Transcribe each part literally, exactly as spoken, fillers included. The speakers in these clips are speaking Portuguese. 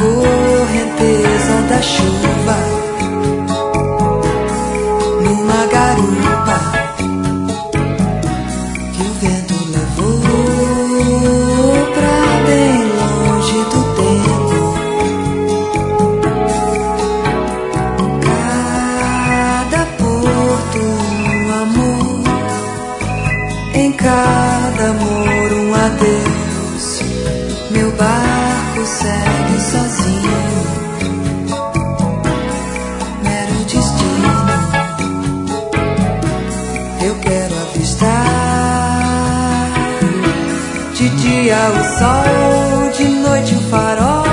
correnteza da chuva, numa garupa que o vento levou pra bem longe do tempo. Cada porto um amor, em cada amor um adeus. Meu barco segue sozinho, mero destino. Eu quero avistar de dia o sol, de noite o farol.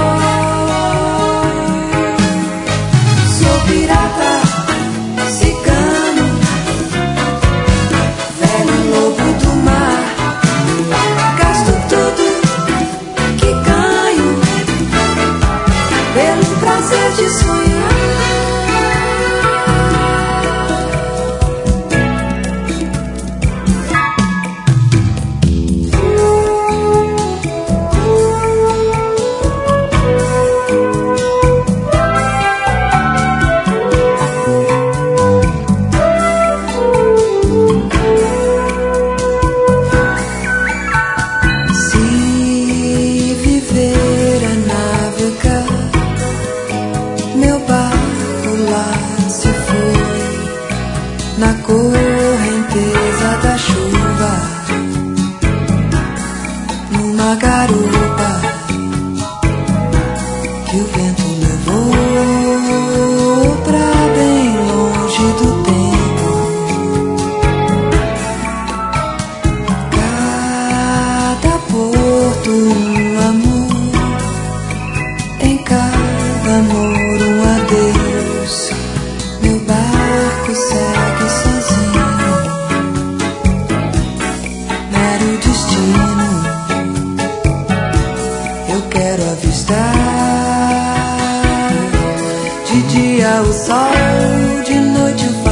Sou pirata, cigano, velho lobo do mar. Gasto tudo que ganho pelo prazer de sonhar. Se viver a navegar, meu barco lá se foi, na correnteza da chuva, numa garupa que o vento levou pra bem longe do tempo. Cada porto um amor, em cada amor um adeus. Meu barco segue sozinho, mero destino. Eu quero avistar de dia o sol, de noite o